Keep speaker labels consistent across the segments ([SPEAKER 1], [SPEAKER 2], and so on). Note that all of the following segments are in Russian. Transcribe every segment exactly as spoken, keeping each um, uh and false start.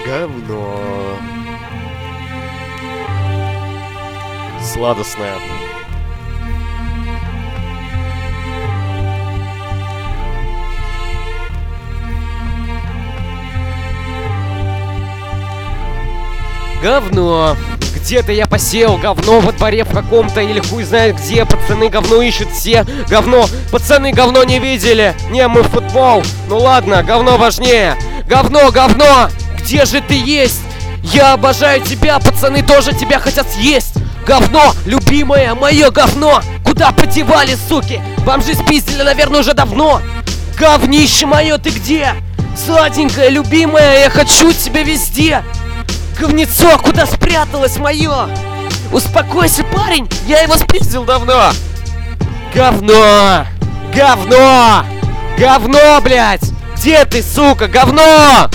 [SPEAKER 1] Говно. Сладостное. Говно. Где-то я посеял говно во дворе в каком-то или хуй знает где. Пацаны говно ищут все. Говно. Пацаны говно не видели. Не, мы в футбол. Ну ладно, говно важнее. Говно, говно. Где же ты есть? Я обожаю тебя, пацаны тоже тебя хотят съесть. Говно, любимое мое говно. Куда подевали, суки? Вам же спиздили, наверное, уже давно. Говнище мое, ты где? Сладенькая, любимая, я хочу тебя везде. Говнецо, куда спряталось мое? Успокойся, парень, я его спиздил давно. Говно! Говно! Говно, блядь! Где ты, сука, говно?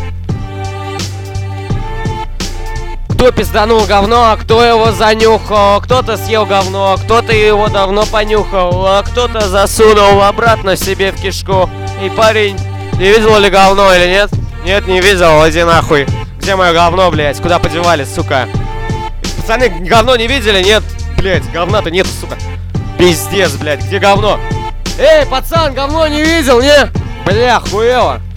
[SPEAKER 1] Кто пизданул говно, а кто его занюхал? Кто-то съел говно, кто-то его давно понюхал, а кто-то засунул обратно себе в кишку. И парень, не видел ли говно или нет? Нет, не видел, иди нахуй. Где мое говно, блядь? Куда подевали, сука? Пацаны, говно не видели? Нет, блядь, говна-то нету, сука. Пиздец, блядь, где говно? Эй, пацан, говно не видел, не? Бля, хуево.